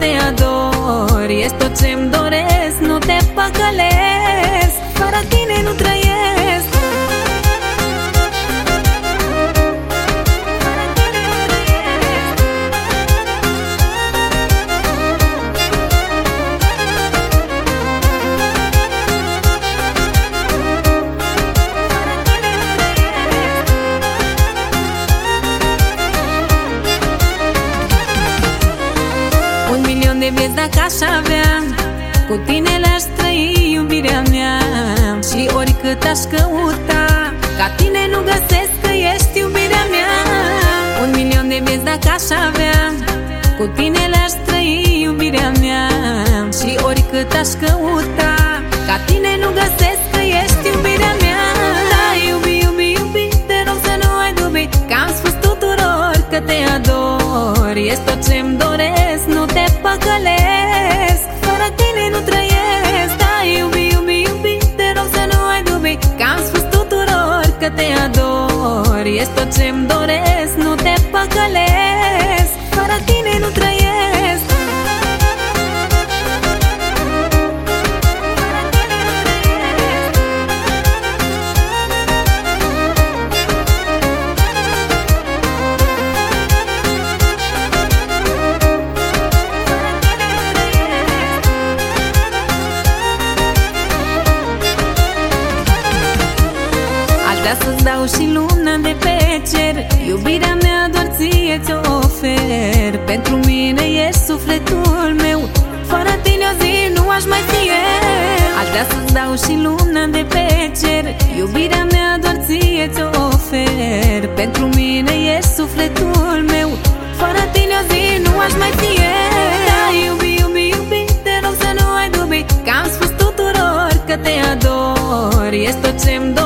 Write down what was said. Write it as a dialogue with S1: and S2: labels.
S1: te ador. Ești tot ce-mi doresc, nu te păcălesc, fără tine nu trăiesc. De vieți dacă aș avea, cu tine le-aș trăi iubirea mea. Și oricât aș căuta, ca tine nu găsesc că ești iubirea mea. 1.000.000 de vieți dacă aș avea, cu tine le-aș trăi iubirea mea. Și oricât aș căuta, ca tine nu găsesc că ești iubirea mea. Da, iubi, iubi, iubi, te rog să nu ai dubii, că am spus tuturor că te ador. Ești tot ce-mi doresc, nu te păcălesc, fără tine nu trăiesc. Da, iubi, iubi, iubi, te rog să nu ai dubii, că am spus tuturor că te ador. Ești tot ce-mi doresc, nu te păcălesc, fără tine nu trăiesc. Vreau să-ți dau și luna de pe cer, iubirea mea doar ție ți-o ofer. Pentru mine ești sufletul meu, fără tine o zi nu aș mai fi eu. Aș vrea să-ți dau și luna de pe cer, iubirea mea doar ție ți-o ofer. Pentru mine ești sufletul meu, fără tine o zi nu aș mai fi eu. Da, iubi, iubi, iubi, te rog să nu ai dubii, că am spus tuturor că te ador. Ești tot ce-mi doresc,